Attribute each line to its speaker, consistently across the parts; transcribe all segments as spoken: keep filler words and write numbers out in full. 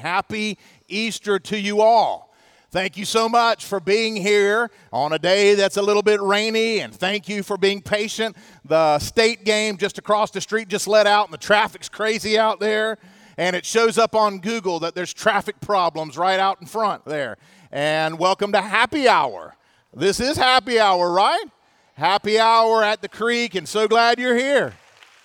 Speaker 1: Happy Easter to you all. Thank you so much for being here on a day that's a little bit rainy, and thank you for being patient. The state game just across the street just let out, and the traffic's crazy out there, and it shows up on Google that there's traffic problems right out in front there. And welcome to Happy Hour. This is Happy Hour, right? Happy Hour at the creek, and so glad you're here.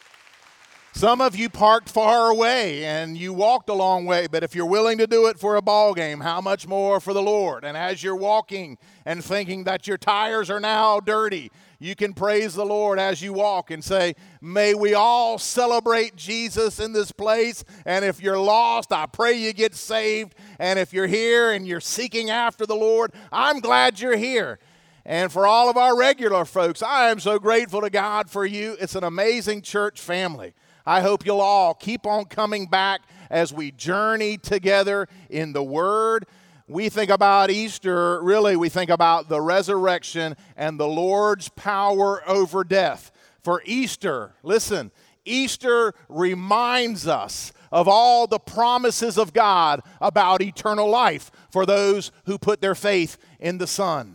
Speaker 1: Some of you parked far away and you walked a long way, but if you're willing to do it for a ball game, how much more for the Lord? And as you're walking and thinking that your tires are now dirty, you can praise the Lord as you walk and say, may we all celebrate Jesus in this place. And if you're lost, I pray you get saved. And if you're here and you're seeking after the Lord, I'm glad you're here. And for all of our regular folks, I am so grateful to God for you. It's an amazing church family. I hope you'll all keep on coming back as we journey together in the Word. We think about Easter, really, we think about the resurrection and the Lord's power over death. For Easter, listen, Easter reminds us of all the promises of God about eternal life for those who put their faith in the Son.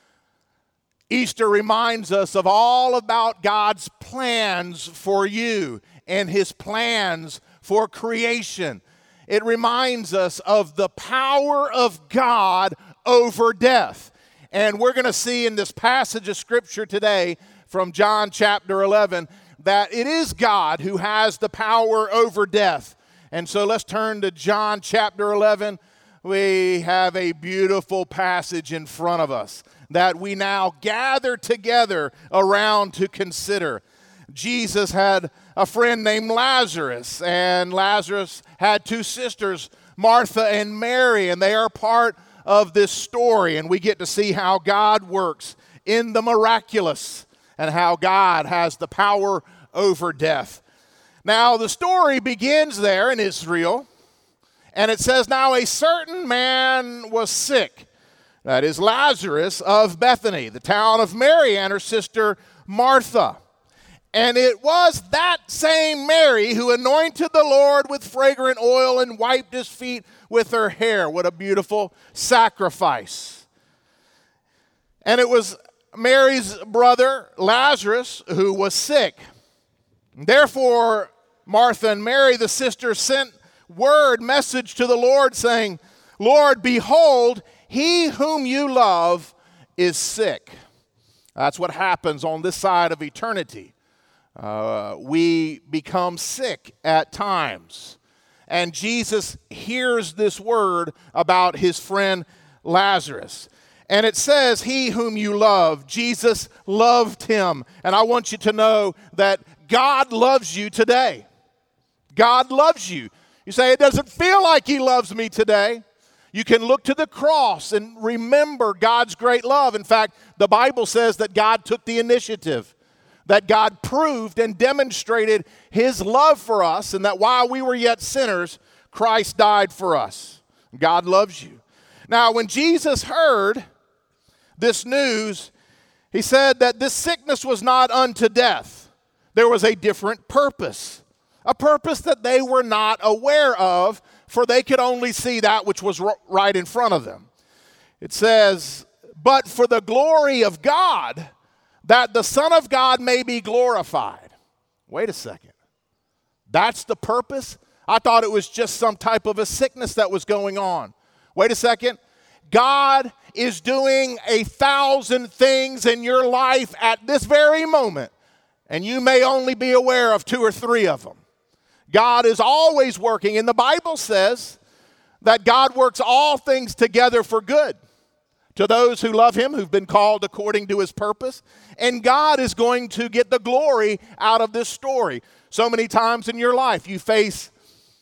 Speaker 1: Easter reminds us of all about God's plans for you and His plans for creation. It reminds us of the power of God over death. And we're going to see in this passage of Scripture today from John chapter eleven that it is God who has the power over death. And so let's turn to John chapter eleven. We have a beautiful passage in front of us that we now gather together around to consider. Jesus had a friend named Lazarus, and Lazarus had two sisters, Martha and Mary, and they are part of this story, and we get to see how God works in the miraculous and how God has the power over death. Now, the story begins there in Israel, and it says, now a certain man was sick. That is Lazarus of Bethany, the town of Mary and her sister Martha. And it was that same Mary who anointed the Lord with fragrant oil and wiped his feet with her hair. What a beautiful sacrifice. And it was Mary's brother Lazarus who was sick. Therefore, Martha and Mary, the sisters, sent word, message to the Lord saying, Lord, behold, he whom you love is sick. That's what happens on this side of eternity. Uh, we become sick at times. And Jesus hears this word about his friend Lazarus. And it says, he whom you love, Jesus loved him. And I want you to know that God loves you today. God loves you. You say, it doesn't feel like he loves me today. You can look to the cross and remember God's great love. In fact, the Bible says that God took the initiative, that God proved and demonstrated his love for us, and that while we were yet sinners, Christ died for us. God loves you. Now, when Jesus heard this news, he said that this sickness was not unto death. There was a different purpose, a purpose that they were not aware of, for they could only see that which was right in front of them. It says, but for the glory of God, that the Son of God may be glorified. Wait a second. That's the purpose? I thought it was just some type of a sickness that was going on. Wait a second. God is doing a thousand things in your life at this very moment, and you may only be aware of two or three of them. God is always working, and the Bible says that God works all things together for good to those who love him, who've been called according to his purpose. And God is going to get the glory out of this story. So many times in your life, you face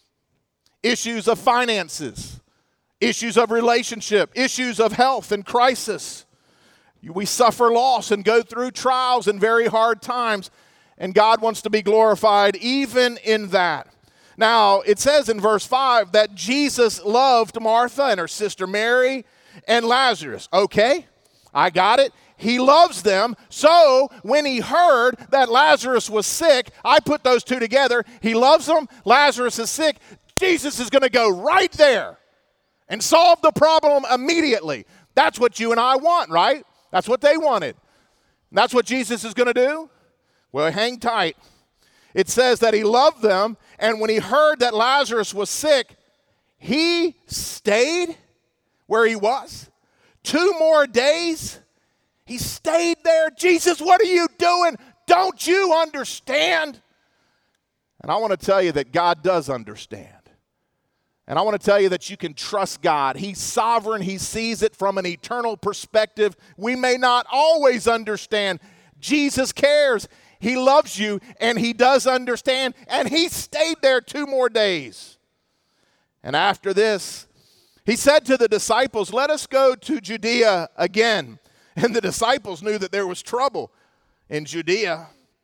Speaker 1: issues of finances, issues of relationship, issues of health and crisis. We suffer loss and go through trials and very hard times. And God wants to be glorified even in that. Now, it says in verse five that Jesus loved Martha and her sister Mary and Lazarus. Okay, I got it. He loves them. So when he heard that Lazarus was sick, I put those two together. He loves them. Lazarus is sick. Jesus is going to go right there and solve the problem immediately. That's what you and I want, right? That's what they wanted. And that's what Jesus is going to do? Well, hang tight. It says that he loved them, and when he heard that Lazarus was sick, he stayed where he was. Two more days, he stayed there. Jesus, what are you doing? Don't you understand? And I want to tell you that God does understand. And I want to tell you that you can trust God. He's sovereign. He sees it from an eternal perspective. We may not always understand. Jesus cares. He loves you, and he does understand. And he stayed there two more days. And after this, he said to the disciples, let us go to Judea again. And the disciples knew that there was trouble in Judea.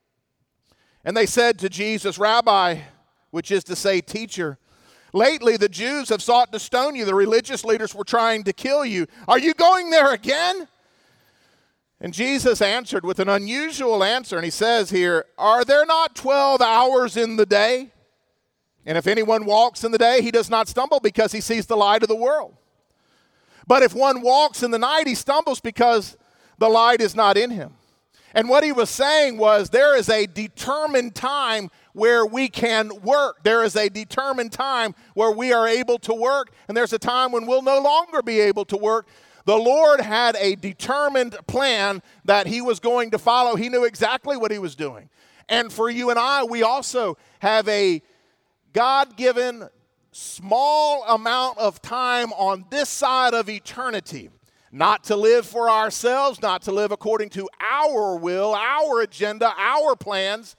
Speaker 1: And they said to Jesus, Rabbi, which is to say, teacher, lately the Jews have sought to stone you. The religious leaders were trying to kill you. Are you going there again? And Jesus answered with an unusual answer. And he says here, are there not twelve hours in the day? And if anyone walks in the day, he does not stumble because he sees the light of the world. But if one walks in the night, he stumbles because the light is not in him. And what he was saying was there is a determined time where we can work. There is a determined time where we are able to work, and there's a time when we'll no longer be able to work. The Lord had a determined plan that he was going to follow. He knew exactly what he was doing. And for you and I, we also have a God-given small amount of time on this side of eternity. Not to live for ourselves, not to live according to our will, our agenda, our plans.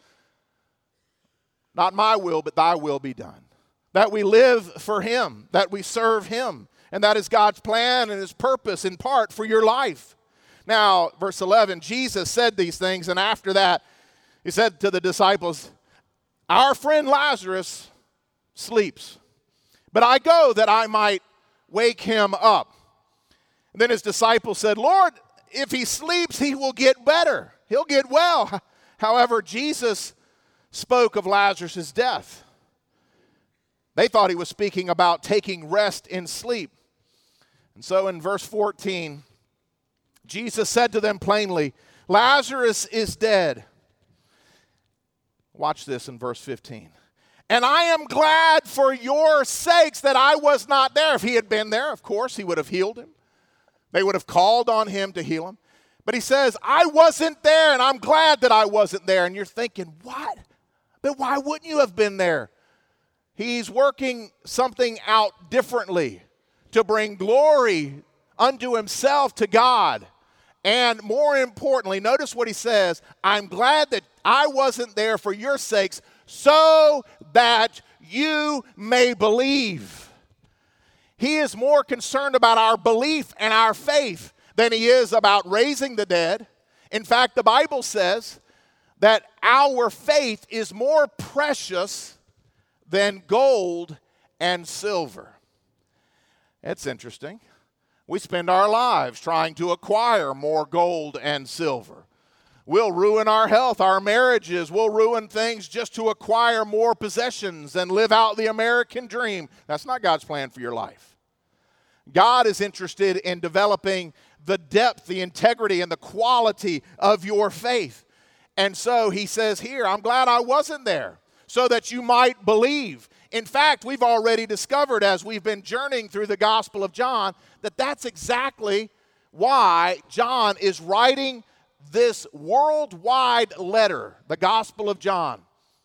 Speaker 1: Not my will, but thy will be done. That we live for him, that we serve him. And that is God's plan and his purpose in part for your life. Now, verse eleven, Jesus said these things, and after that, he said to the disciples, our friend Lazarus sleeps, but I go that I might wake him up. And then his disciples said, Lord, if he sleeps, he will get better. He'll get well. However, Jesus spoke of Lazarus' death. They thought he was speaking about taking rest in sleep. And so in verse fourteen, Jesus said to them plainly, Lazarus is dead. Watch this in verse fifteen. And I am glad for your sakes that I was not there. If he had been there, of course, he would have healed him. They would have called on him to heal him. But he says, I wasn't there, and I'm glad that I wasn't there. And you're thinking, what? But why wouldn't you have been there? He's working something out differently to bring glory unto himself, to God. And more importantly, notice what he says, I'm glad that I wasn't there for your sakes, so that you may believe. He is more concerned about our belief and our faith than he is about raising the dead. In fact, the Bible says that our faith is more precious than gold and silver. That's interesting. We spend our lives trying to acquire more gold and silver. We'll ruin our health, our marriages. We'll ruin things just to acquire more possessions and live out the American dream. That's not God's plan for your life. God is interested in developing the depth, the integrity, and the quality of your faith. And so he says here, I'm glad I wasn't there so that you might believe. In fact, we've already discovered as we've been journeying through the Gospel of John that that's exactly why John is writing this worldwide letter, the Gospel of John.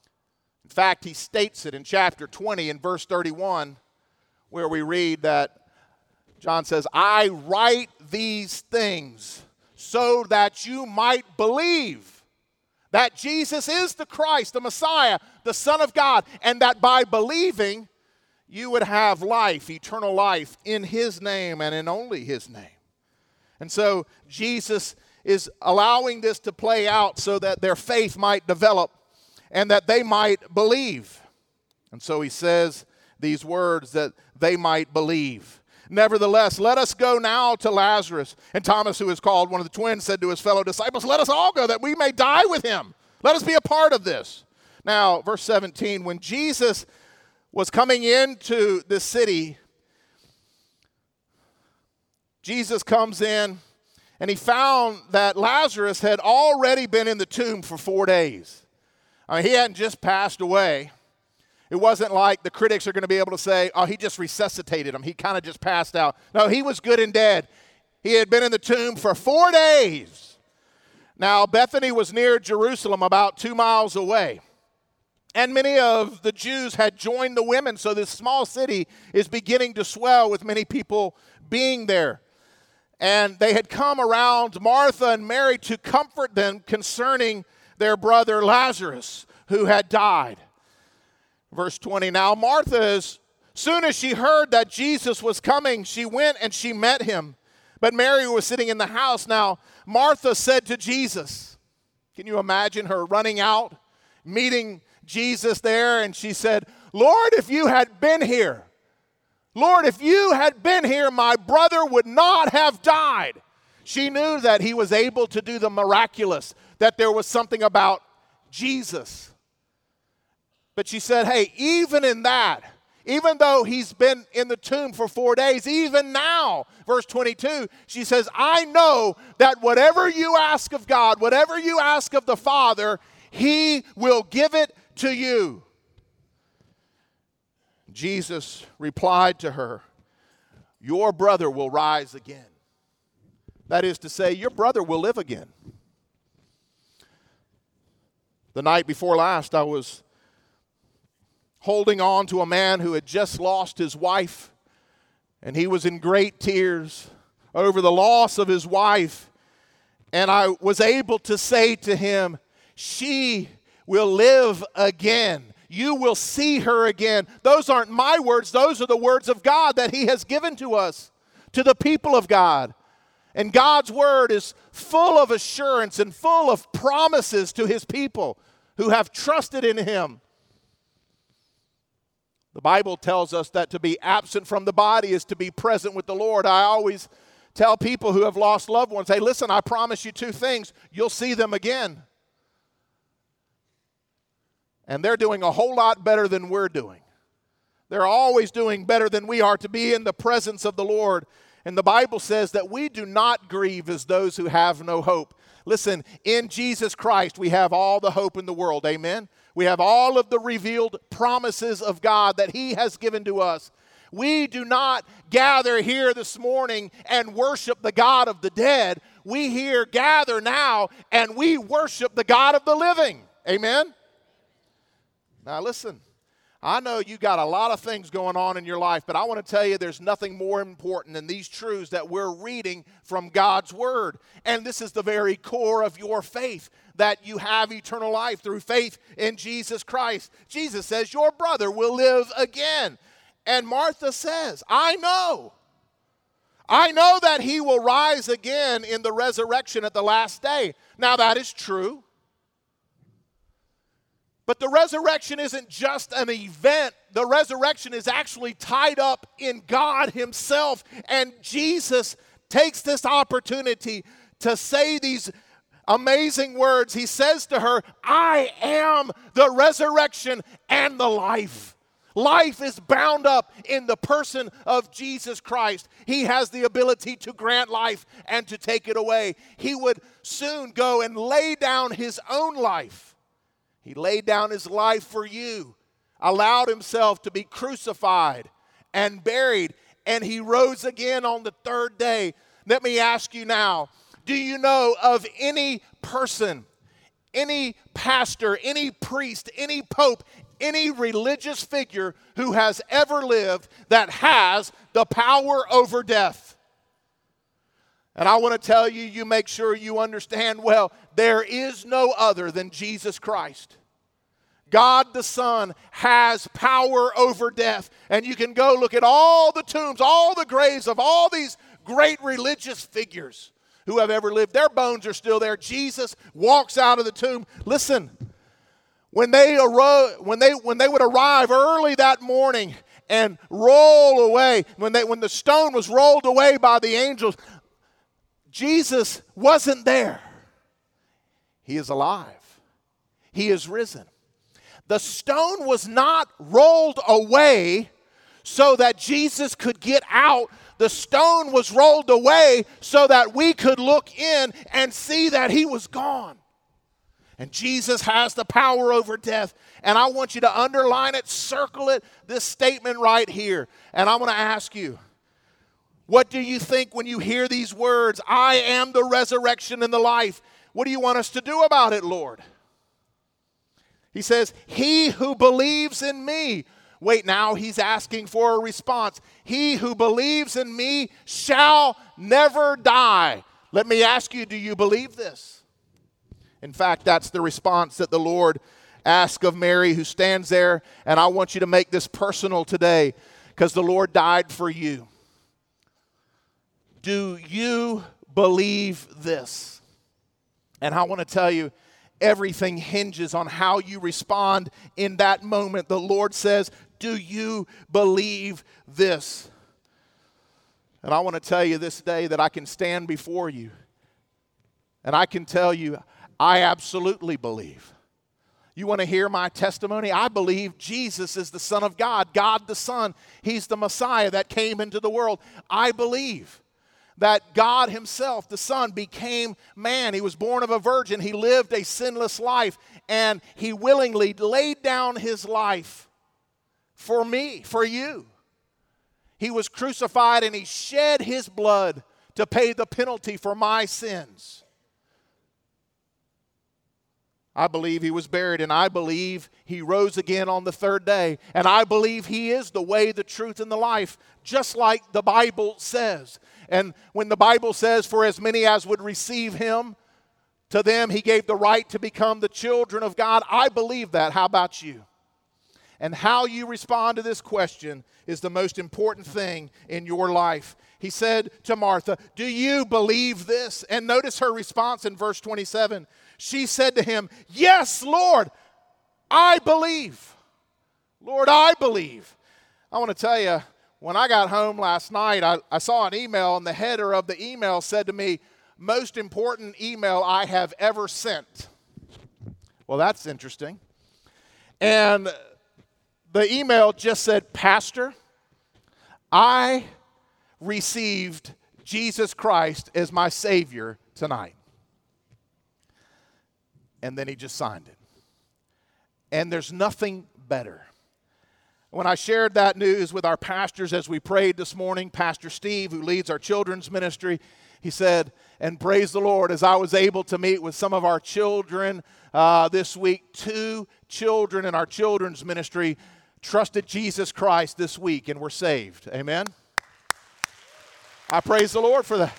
Speaker 1: In fact, he states it in chapter twenty in verse thirty-one, where we read that John says, I write these things so that you might believe that Jesus is the Christ, the Messiah, the Son of God, and that by believing you would have life, eternal life, in his name and in only his name. And so Jesus is allowing this to play out so that their faith might develop and that they might believe. And so he says these words, that they might believe. Nevertheless, let us go now to Lazarus. And Thomas, who is called one of the twins, said to his fellow disciples, let us all go that we may die with him. Let us be a part of this. Now, verse seventeen, when Jesus was coming into the city, Jesus comes in and he found that Lazarus had already been in the tomb for four days. I mean, he hadn't just passed away. It wasn't like the critics are going to be able to say, oh, he just resuscitated him. He kind of just passed out. No, he was good and dead. He had been in the tomb for four days. Now, Bethany was near Jerusalem, about two miles away. And many of the Jews had joined the women, so this small city is beginning to swell with many people being there. And they had come around Martha and Mary to comfort them concerning their brother Lazarus, who had died. Verse twenty, now Martha, as soon as she heard that Jesus was coming, she went and she met him. But Mary was sitting in the house. Now Martha said to Jesus, can you imagine her running out, meeting Jesus there? And she said, Lord, if you had been here, Lord, if you had been here, my brother would not have died. She knew that he was able to do the miraculous, that there was something about Jesus. But she said, hey, even in that, even though he's been in the tomb for four days, even now, verse twenty-two, she says, I know that whatever you ask of God, whatever you ask of the Father, he will give it to you. Jesus replied to her, your brother will rise again. That is to say, your brother will live again. The night before last, I was holding on to a man who had just lost his wife, and he was in great tears over the loss of his wife. And I was able to say to him, she will live again. You will see her again. Those aren't my words. Those are the words of God that he has given to us, to the people of God. And God's word is full of assurance and full of promises to his people who have trusted in him. The Bible tells us that to be absent from the body is to be present with the Lord. I always tell people who have lost loved ones, hey, listen, I promise you two things. You'll see them again. And they're doing a whole lot better than we're doing. They're always doing better than we are, to be in the presence of the Lord. And the Bible says that we do not grieve as those who have no hope. Listen, in Jesus Christ, we have all the hope in the world. Amen? We have all of the revealed promises of God that he has given to us. We do not gather here this morning and worship the God of the dead. We here gather now and we worship the God of the living. Amen? Now listen, I know you got a lot of things going on in your life, but I want to tell you there's nothing more important than these truths that we're reading from God's Word. And this is the very core of your faith, that you have eternal life through faith in Jesus Christ. Jesus says, your brother will live again. And Martha says, I know. I know that he will rise again in the resurrection at the last day. Now that is true. But the resurrection isn't just an event. The resurrection is actually tied up in God himself. And Jesus takes this opportunity to say these amazing words. He says to her, I am the resurrection and the life. Life is bound up in the person of Jesus Christ. He has the ability to grant life and to take it away. He would soon go and lay down his own life. He laid down his life for you, allowed himself to be crucified and buried, and he rose again on the third day. Let me ask you now, do you know of any person, any pastor, any priest, any pope, any religious figure who has ever lived that has the power over death? And I want to tell you, you make sure you understand well, there is no other than Jesus Christ. God the Son has power over death. And you can go look at all the tombs, all the graves of all these great religious figures who have ever lived. Their bones are still there. Jesus walks out of the tomb. Listen, when they arose, when they when they would arrive early that morning and roll away, when they when the stone was rolled away by the angels, Jesus wasn't there. He is alive. He is risen. The stone was not rolled away so that Jesus could get out. The stone was rolled away so that we could look in and see that he was gone. And Jesus has the power over death. And I want you to underline it, circle it, this statement right here. And I want to ask you, what do you think when you hear these words? I am the resurrection and the life. What do you want us to do about it, Lord? He says, he who believes in me. Wait, now he's asking for a response. He who believes in me shall never die. Let me ask you, do you believe this? In fact, that's the response that the Lord asked of Mary, who stands there. And I want you to make this personal today, because the Lord died for you. Do you believe this? And I want to tell you, everything hinges on how you respond in that moment. The Lord says, do you believe this? And I want to tell you this day that I can stand before you, and I can tell you, I absolutely believe. You want to hear my testimony? I believe Jesus is the Son of God, God the Son. He's the Messiah that came into the world. I believe that God himself, the Son, became man. He was born of a virgin. He lived a sinless life, and he willingly laid down his life for me, for you. He was crucified, and he shed his blood to pay the penalty for my sins. I believe he was buried, and I believe he rose again on the third day. And I believe he is the way, the truth, and the life, just like the Bible says. And when the Bible says, for as many as would receive him, to them he gave the right to become the children of God. I believe that. How about you? And how you respond to this question is the most important thing in your life. He said to Martha, do you believe this? And notice her response in verse twenty-seven. She said to him, yes, Lord, I believe. Lord, I believe. I want to tell you, when I got home last night, I, I saw an email, and the header of the email said to me, most important email I have ever sent. Well, that's interesting. And the email just said, Pastor, I received Jesus Christ as my Savior tonight. And then he just signed it. And there's nothing better. When I shared that news with our pastors as we prayed this morning, Pastor Steve, who leads our children's ministry, he said, and praise the Lord, as I was able to meet with some of our children uh, this week, two children in our children's ministry trusted Jesus Christ this week and were saved. Amen? I praise the Lord for that.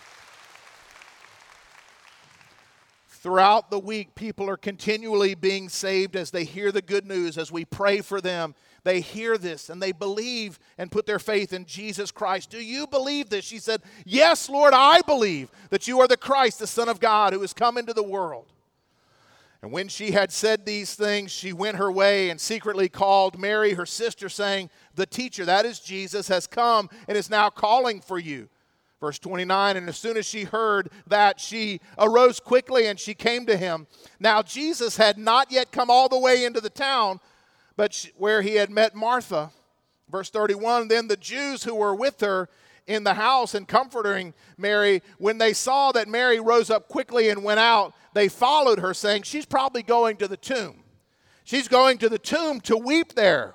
Speaker 1: Throughout the week, people are continually being saved as they hear the good news, as we pray for them. They hear this and they believe and put their faith in Jesus Christ. Do you believe this? She said, yes, Lord, I believe that you are the Christ, the Son of God, who has come into the world. And when she had said these things, she went her way and secretly called Mary, her sister, saying, the teacher, that is Jesus, has come and is now calling for you. Verse twenty-nine, and as soon as she heard that, she arose quickly and she came to him. Now Jesus had not yet come all the way into the town, but she, where he had met Martha. Verse thirty-one, then the Jews who were with her in the house and comforting Mary, when they saw that Mary rose up quickly and went out, they followed her, saying, she's probably going to the tomb. She's going to the tomb to weep there.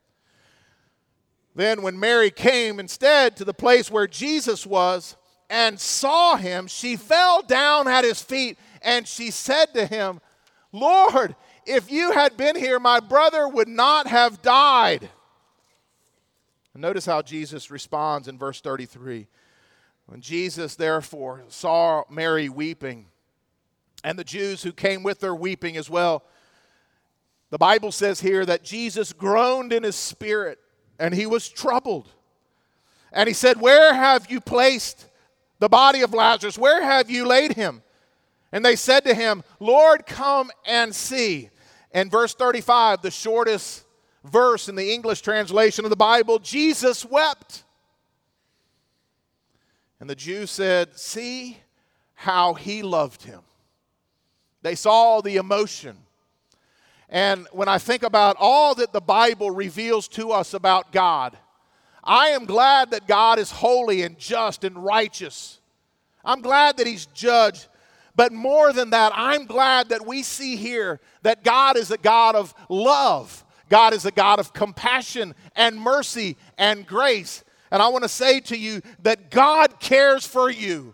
Speaker 1: Then when Mary came instead to the place where Jesus was and saw him, she fell down at his feet and she said to him, Lord, if you had been here, my brother would not have died. And notice how Jesus responds in verse thirty-three. When Jesus therefore saw Mary weeping, and the Jews who came with her weeping as well, the Bible says here that Jesus groaned in his spirit, and he was troubled. And he said, where have you placed the body of Lazarus? Where have you laid him? And they said to him, Lord, come and see. And verse thirty-five, the shortest verse in the English translation of the Bible, Jesus wept. And the Jews said, see how he loved him. They saw the emotion. And when I think about all that the Bible reveals to us about God, I am glad that God is holy and just and righteous. I'm glad that He's judged. But more than that, I'm glad that we see here that God is a God of love. God is a God of compassion and mercy and grace. And I want to say to you that God cares for you.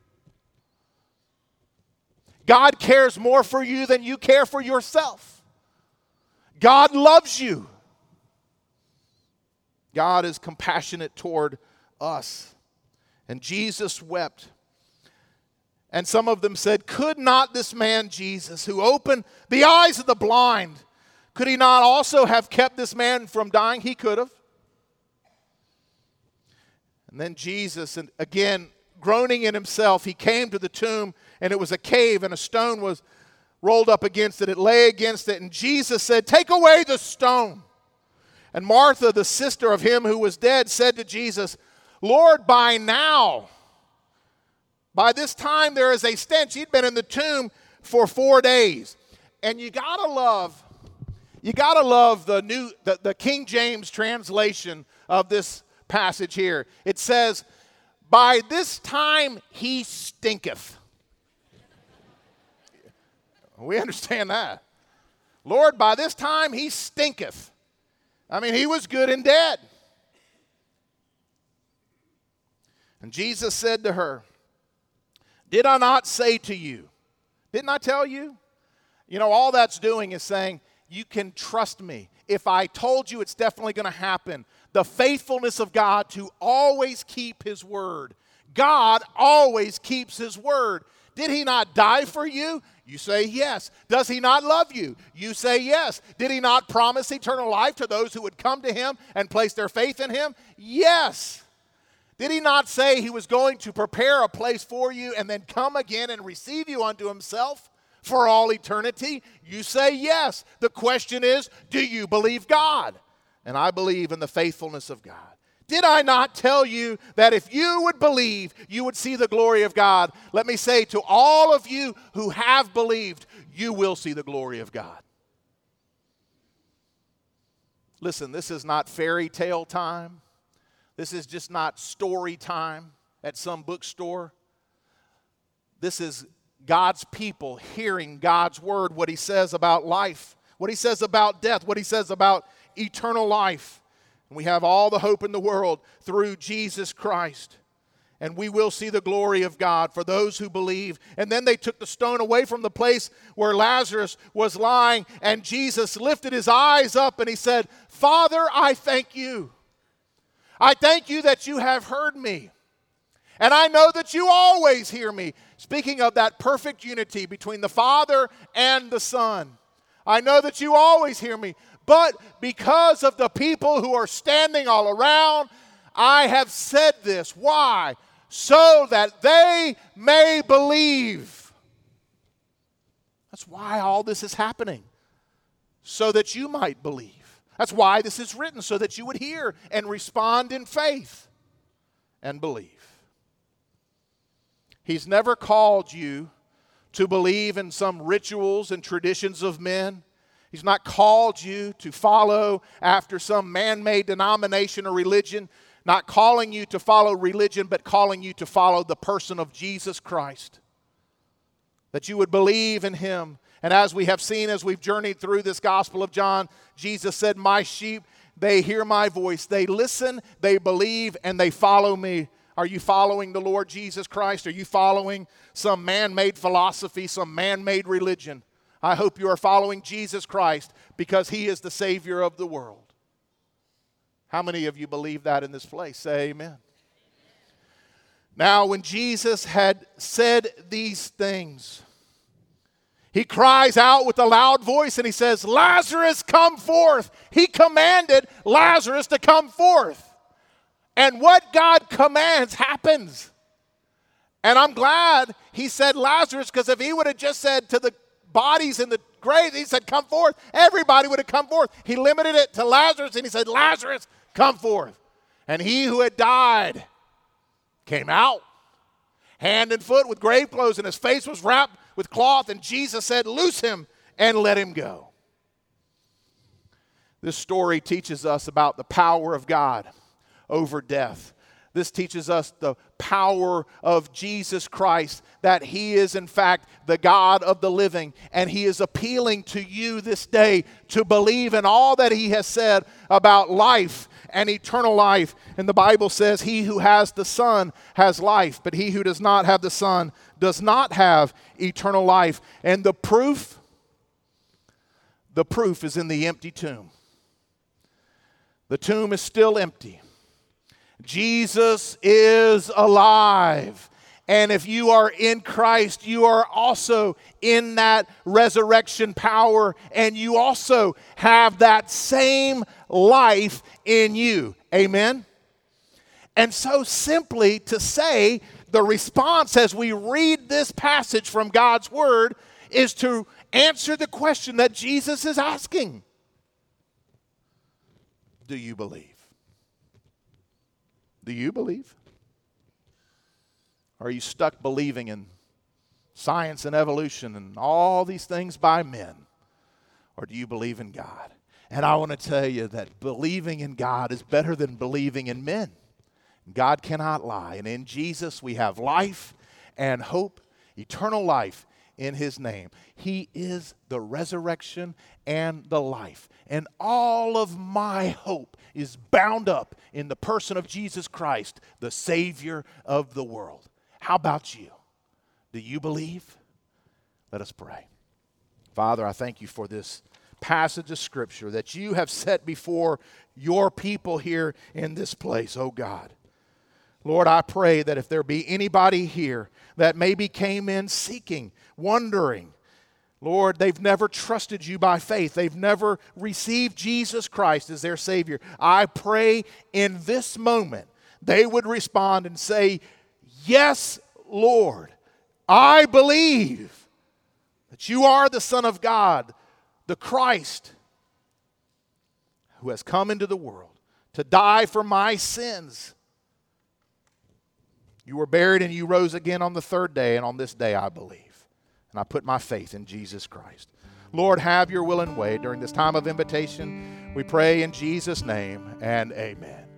Speaker 1: God cares more for you than you care for yourself. God loves you. God is compassionate toward us. And Jesus wept. And some of them said, could not this man Jesus, who opened the eyes of the blind, could he not also have kept this man from dying? He could have. And then Jesus, and again, groaning in himself, he came to the tomb, and it was a cave, and a stone was rolled up against it. It lay against it, and Jesus said, take away the stone. And Martha, the sister of him who was dead, said to Jesus, Lord, by now, by this time there is a stench. He'd been in the tomb for four days. And you gotta love, you gotta love the new, the, the King James translation of this passage here. It says, by this time he stinketh. We understand that. Lord, by this time he stinketh. I mean, he was good and dead. And Jesus said to her, did I not say to you? Didn't I tell you? You know, all that's doing is saying, you can trust me. If I told you, it's definitely going to happen. The faithfulness of God to always keep His word. God always keeps His word. Did He not die for you? You say yes. Does He not love you? You say yes. Did He not promise eternal life to those who would come to Him and place their faith in Him? Yes. Did He not say He was going to prepare a place for you and then come again and receive you unto Himself for all eternity? You say yes. The question is, do you believe God? And I believe in the faithfulness of God. Did I not tell you that if you would believe, you would see the glory of God? Let me say to all of you who have believed, you will see the glory of God. Listen, this is not fairy tale time. This is just not story time at some bookstore. This is God's people hearing God's word, what He says about life, what He says about death, what He says about eternal life. And we have all the hope in the world through Jesus Christ. And we will see the glory of God for those who believe. And then they took the stone away from the place where Lazarus was lying, and Jesus lifted His eyes up and He said, Father, I thank you. I thank you that you have heard me. And I know that you always hear me. Speaking of that perfect unity between the Father and the Son. I know that you always hear me. But because of the people who are standing all around, I have said this. Why? So that they may believe. That's why all this is happening. So that you might believe. That's why this is written, so that you would hear and respond in faith and believe. He's never called you to believe in some rituals and traditions of men. He's not called you to follow after some man-made denomination or religion. Not calling you to follow religion, but calling you to follow the person of Jesus Christ. That you would believe in Him. And as we have seen, as we've journeyed through this Gospel of John, Jesus said, my sheep, they hear my voice. They listen, they believe, and they follow me. Are you following the Lord Jesus Christ? Are you following some man-made philosophy, some man-made religion? I hope you are following Jesus Christ because He is the Savior of the world. How many of you believe that in this place? Say amen. Now, when Jesus had said these things, He cries out with a loud voice and He says, Lazarus, come forth. He commanded Lazarus to come forth. And what God commands happens. And I'm glad He said Lazarus, because if He would have just said to the bodies in the grave, He said, come forth, everybody would have come forth. He limited it to Lazarus and He said, Lazarus, come forth. And he who had died came out, hand and foot with grave clothes, and his face was wrapped with cloth. And Jesus said, loose him and let him go. This story teaches us about the power of God over death. This teaches us the power of Jesus Christ, that He is in fact the God of the living, and He is appealing to you this day to believe in all that He has said about life and eternal life. And the Bible says, he who has the Son has life, but he who does not have the Son does not have eternal life. And the proof, the proof is in the empty tomb. The tomb is still empty. Jesus is alive. And if you are in Christ, you are also in that resurrection power, and you also have that same life in you. Amen? And so simply to say, the response as we read this passage from God's Word is to answer the question that Jesus is asking. Do you believe? Do you believe? Are you stuck believing in science and evolution and all these things by men? Or do you believe in God? And I want to tell you that believing in God is better than believing in men. God cannot lie. And in Jesus we have life and hope, eternal life in His name. He is the resurrection and the life. And all of my hope is bound up in the person of Jesus Christ, the Savior of the world. How about you? Do you believe? Let us pray. Father, I thank you for this passage of Scripture that you have set before your people here in this place, oh God. Lord, I pray that if there be anybody here that maybe came in seeking, wondering, Lord, they've never trusted you by faith. They've never received Jesus Christ as their Savior. I pray in this moment they would respond and say, yes, Lord, I believe that you are the Son of God, the Christ, who has come into the world to die for my sins. You were buried and you rose again on the third day, and on this day I believe. And I put my faith in Jesus Christ. Lord, have your will and way during this time of invitation. We pray in Jesus' name, and amen.